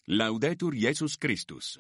Laudetur Jesus Christus.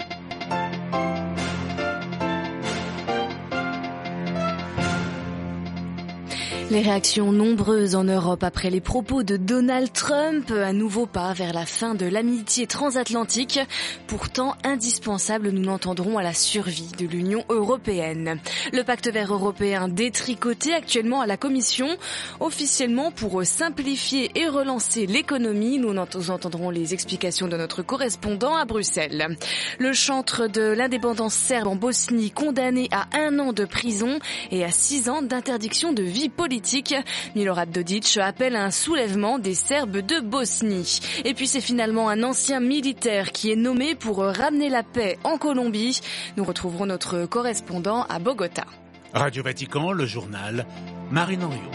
Les réactions nombreuses en Europe après les propos de Donald Trump, un nouveau pas vers la fin de l'amitié transatlantique, pourtant indispensable, nous l'entendrons, à la survie de l'Union européenne. Le pacte vert européen détricoté actuellement à la Commission, officiellement pour simplifier et relancer l'économie. Nous entendrons les explications de notre correspondant à Bruxelles. Le chantre de l'indépendance serbe en Bosnie, condamné à 1 an de prison et à 6 ans d'interdiction de vie politique. Milorad Dodik appelle à un soulèvement des Serbes de Bosnie. Et puis c'est finalement un ancien militaire qui est nommé pour ramener la paix en Colombie. Nous retrouverons notre correspondant à Bogota. Radio Vatican, le journal, Marine Henriot.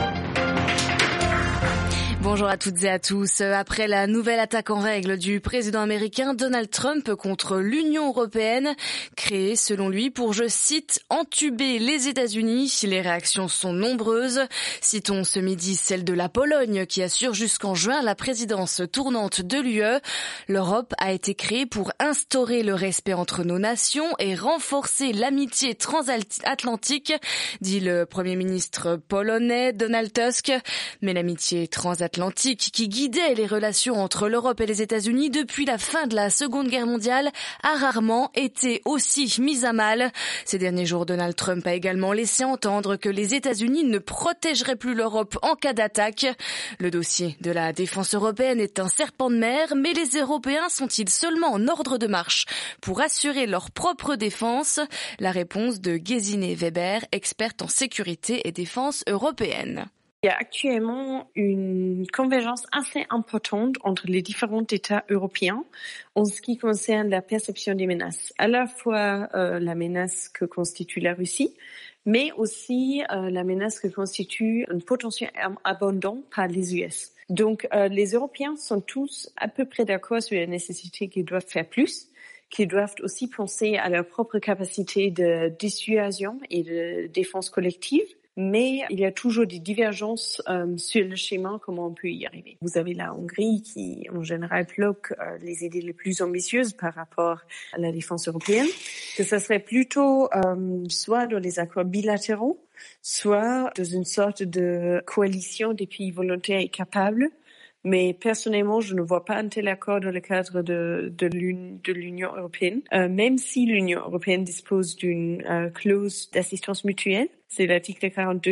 Bonjour à toutes et à tous. Après la nouvelle attaque en règle du président américain Donald Trump contre l'Union européenne, créée selon lui pour, je cite, entuber les États-Unis, les réactions sont nombreuses. Citons ce midi celle de la Pologne qui assure jusqu'en juin la présidence tournante de l'UE. L'Europe a été créée pour instaurer le respect entre nos nations et renforcer l'amitié transatlantique, dit le Premier ministre polonais Donald Tusk. Mais l'amitié transatlantique qui guidait les relations entre l'Europe et les États-Unis depuis la fin de la Seconde Guerre mondiale a rarement été aussi mise à mal. Ces derniers jours, Donald Trump a également laissé entendre que les États-Unis ne protégeraient plus l'Europe en cas d'attaque. Le dossier de la défense européenne est un serpent de mer, mais les Européens sont-ils seulement en ordre de marche pour assurer leur propre défense? La réponse de Gesine Weber, experte en sécurité et défense européenne. Il y a actuellement une convergence assez importante entre les différents États européens en ce qui concerne la perception des menaces. À la fois la menace que constitue la Russie, mais aussi la menace que constitue un potentiel abondant par les US. Donc les Européens sont tous à peu près d'accord sur la nécessité qu'ils doivent faire plus, qu'ils doivent aussi penser à leur propre capacité de dissuasion et de défense collective. Mais il y a toujours des divergences sur le schéma, comment on peut y arriver. Vous avez la Hongrie qui, en général, bloque les idées les plus ambitieuses par rapport à la défense européenne, que ça serait plutôt soit dans les accords bilatéraux, soit dans une sorte de coalition des pays volontaires et capables. Mais personnellement, je ne vois pas un tel accord dans le cadre de l'Union européenne, même si l'Union européenne dispose d'une clause d'assistance mutuelle. C'est l'article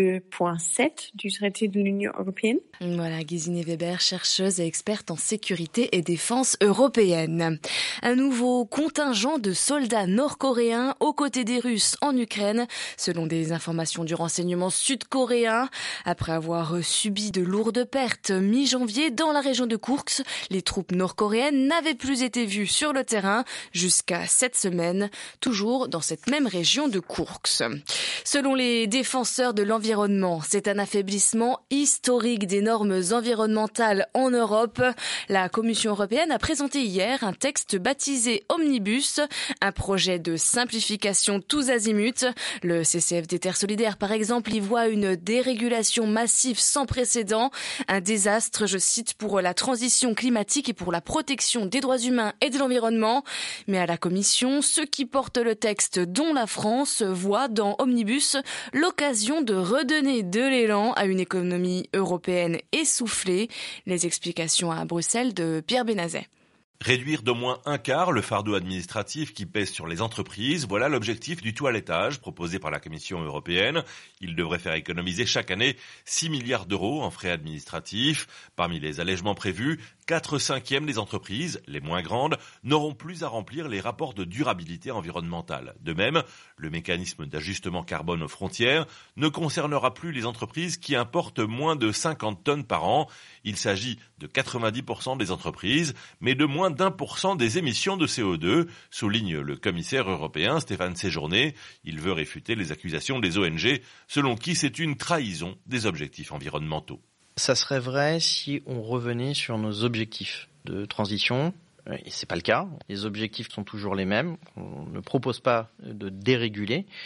42.7 du traité de l'Union européenne. Voilà, Gesine Weber, chercheuse et experte en sécurité et défense européenne. Un nouveau contingent de soldats nord-coréens aux côtés des Russes en Ukraine, selon des informations du renseignement sud-coréen. Après avoir subi de lourdes pertes mi-janvier dans la région de Kursk, les troupes nord-coréennes n'avaient plus été vues sur le terrain jusqu'à cette semaine, toujours dans cette même région de Kursk. Selon les défenseurs de l'environnement, c'est un affaiblissement historique des normes environnementales en Europe. La Commission européenne a présenté hier un texte baptisé Omnibus, un projet de simplification tous azimuts. Le CCF des Terres Solidaires, par exemple, y voit une dérégulation massive sans précédent, un désastre, je cite, pour la transition climatique et pour la protection des droits humains et de l'environnement. Mais à la Commission, ceux qui portent le texte, dont la France, voient dans Omnibus l'occasion de redonner de l'élan à une économie européenne essoufflée. Les explications à Bruxelles de Pierre Benazet. Réduire d'au moins un quart le fardeau administratif qui pèse sur les entreprises, voilà l'objectif du toilettage proposé par la Commission européenne. Il devrait faire économiser chaque année 6 milliards d'euros en frais administratifs. Parmi les allègements prévus, 4/5 des entreprises, les moins grandes, n'auront plus à remplir les rapports de durabilité environnementale. De même, le mécanisme d'ajustement carbone aux frontières ne concernera plus les entreprises qui importent moins de 50 tonnes par an. Il s'agit de 90% des entreprises, mais de moins d'1% des émissions de CO2, souligne le commissaire européen Stéphane Séjourné. Il veut réfuter les accusations des ONG, selon qui c'est une trahison des objectifs environnementaux. Ça serait vrai si on revenait sur nos objectifs de transition. Et c'est pas le cas. Les objectifs sont toujours les mêmes. On ne propose pas de déréguler.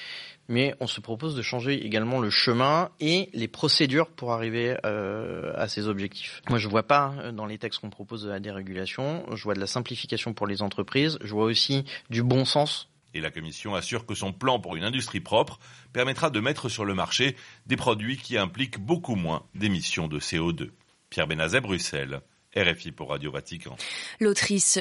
mais on se propose de changer également le chemin et les procédures pour arriver à ces objectifs. Moi, je vois pas dans les textes qu'on propose de la dérégulation, je vois de la simplification pour les entreprises, je vois aussi du bon sens. Et la Commission assure que son plan pour une industrie propre permettra de mettre sur le marché des produits qui impliquent beaucoup moins d'émissions de CO2. Pierre Benazet, Bruxelles. RFI pour Radio Vatican. L'Autriche,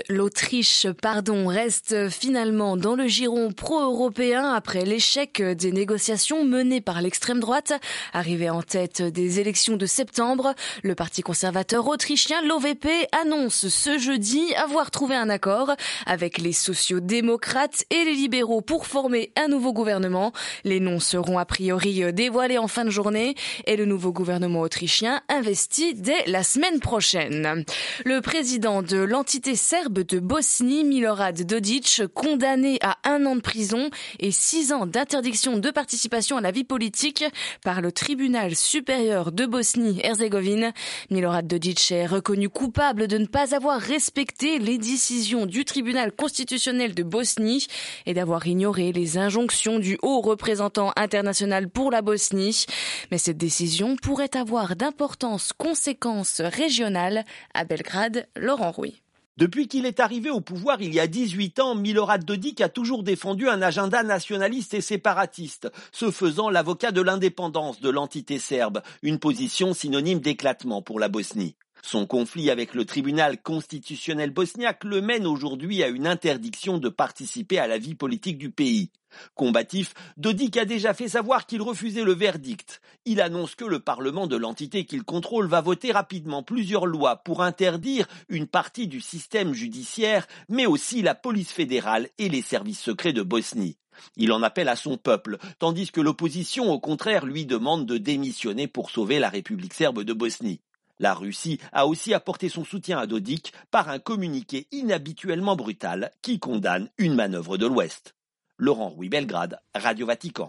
reste finalement dans le giron pro-européen après l'échec des négociations menées par l'extrême droite. Arrivé en tête des élections de septembre, le parti conservateur autrichien, l'OVP, annonce ce jeudi avoir trouvé un accord avec les sociaux-démocrates et les libéraux pour former un nouveau gouvernement. Les noms seront a priori dévoilés en fin de journée et le nouveau gouvernement autrichien investi dès la semaine prochaine. Le président de l'entité serbe de Bosnie, Milorad Dodik, condamné à 1 an de prison et 6 ans d'interdiction de participation à la vie politique par le tribunal supérieur de Bosnie-Herzégovine. Milorad Dodik est reconnu coupable de ne pas avoir respecté les décisions du tribunal constitutionnel de Bosnie et d'avoir ignoré les injonctions du haut représentant international pour la Bosnie. Mais cette décision pourrait avoir d'importantes conséquences régionales. À Belgrade, Laurent Rouy. Depuis qu'il est arrivé au pouvoir il y a 18 ans, Milorad Dodik a toujours défendu un agenda nationaliste et séparatiste, se faisant l'avocat de l'indépendance de l'entité serbe, une position synonyme d'éclatement pour la Bosnie. Son conflit avec le tribunal constitutionnel bosniaque le mène aujourd'hui à une interdiction de participer à la vie politique du pays. Combatif, Dodik a déjà fait savoir qu'il refusait le verdict. Il annonce que le Parlement de l'entité qu'il contrôle va voter rapidement plusieurs lois pour interdire une partie du système judiciaire, mais aussi la police fédérale et les services secrets de Bosnie. Il en appelle à son peuple, tandis que l'opposition, au contraire, lui demande de démissionner pour sauver la République serbe de Bosnie. La Russie a aussi apporté son soutien à Dodik par un communiqué inhabituellement brutal qui condamne une manœuvre de l'Ouest. Laurent Rouy, Belgrade, Radio Vatican.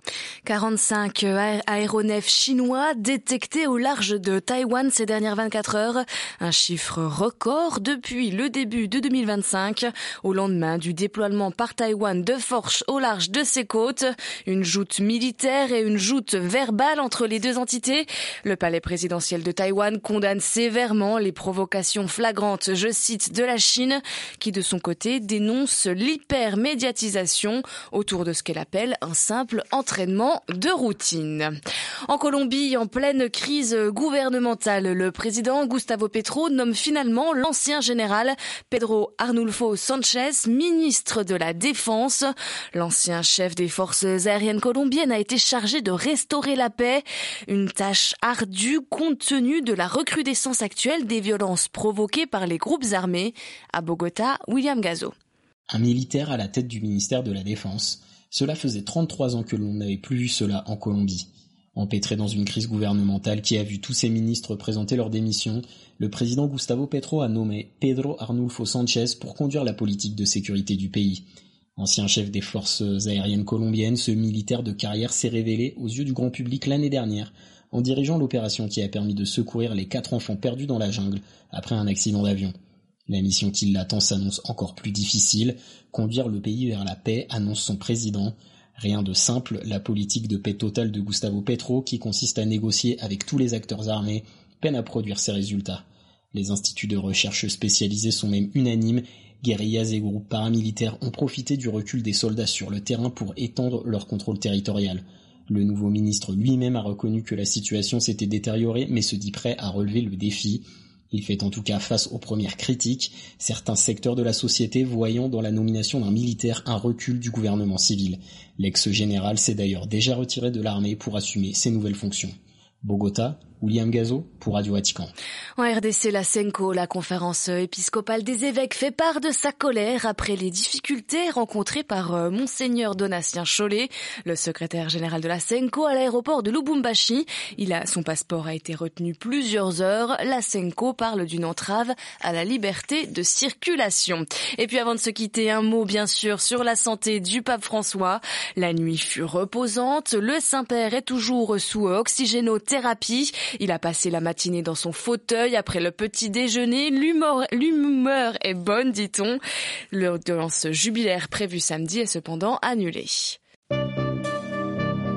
45 aéronefs chinois détectés au large de Taïwan ces dernières 24 heures. Un chiffre record depuis le début de 2025, au lendemain du déploiement par Taïwan de forces au large de ses côtes. Une joute militaire et une joute verbale entre les deux entités. Le palais présidentiel de Taïwan condamne sévèrement les provocations flagrantes, je cite, de la Chine, qui de son côté dénonce l'hypermédiatisation autour de ce qu'elle appelle un simple entraînement de routine. En Colombie, en pleine crise gouvernementale, le président Gustavo Petro nomme finalement l'ancien général Pedro Arnulfo Sánchez ministre de la Défense. L'ancien chef des forces aériennes colombiennes a été chargé de restaurer la paix, une tâche ardue compte tenu de la recrudescence actuelle des violences provoquées par les groupes armés. À Bogota, William Gazo. Un militaire à la tête du ministère de la Défense. Cela faisait 33 ans que l'on n'avait plus vu cela en Colombie. Empêtré dans une crise gouvernementale qui a vu tous ses ministres présenter leur démission, le président Gustavo Petro a nommé Pedro Arnulfo Sánchez pour conduire la politique de sécurité du pays. Ancien chef des forces aériennes colombiennes, ce militaire de carrière s'est révélé aux yeux du grand public l'année dernière en dirigeant l'opération qui a permis de secourir les 4 enfants perdus dans la jungle après un accident d'avion. La mission qui l'attend s'annonce encore plus difficile. Conduire le pays vers la paix, annonce son président. Rien de simple, la politique de paix totale de Gustavo Petro, qui consiste à négocier avec tous les acteurs armés, peine à produire ses résultats. Les instituts de recherche spécialisés sont même unanimes. Guérillas et groupes paramilitaires ont profité du recul des soldats sur le terrain pour étendre leur contrôle territorial. Le nouveau ministre lui-même a reconnu que la situation s'était détériorée, mais se dit prêt à relever le défi. Il fait en tout cas face aux premières critiques, certains secteurs de la société voyant dans la nomination d'un militaire un recul du gouvernement civil. L'ex-général s'est d'ailleurs déjà retiré de l'armée pour assumer ses nouvelles fonctions. Bogota, William Gazo pour Radio Vatican. En RDC, la SENCO, la conférence épiscopale des évêques, fait part de sa colère après les difficultés rencontrées par Monseigneur Donatien Chollet, le secrétaire général de la SENCO, à l'aéroport de Lubumbashi. Son passeport a été retenu plusieurs heures. La SENCO parle d'une entrave à la liberté de circulation. Et puis avant de se quitter, un mot bien sûr sur la santé du pape François. La nuit fut reposante. Le Saint-Père est toujours sous oxygénothérapie. Il a passé la matinée dans son fauteuil après le petit déjeuner. L'humeur est bonne, dit-on. L'audience jubilaire prévue samedi est cependant annulée.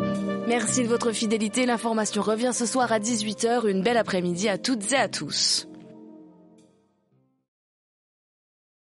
Merci de votre fidélité. L'information revient ce soir à 18h. Une belle après-midi à toutes et à tous.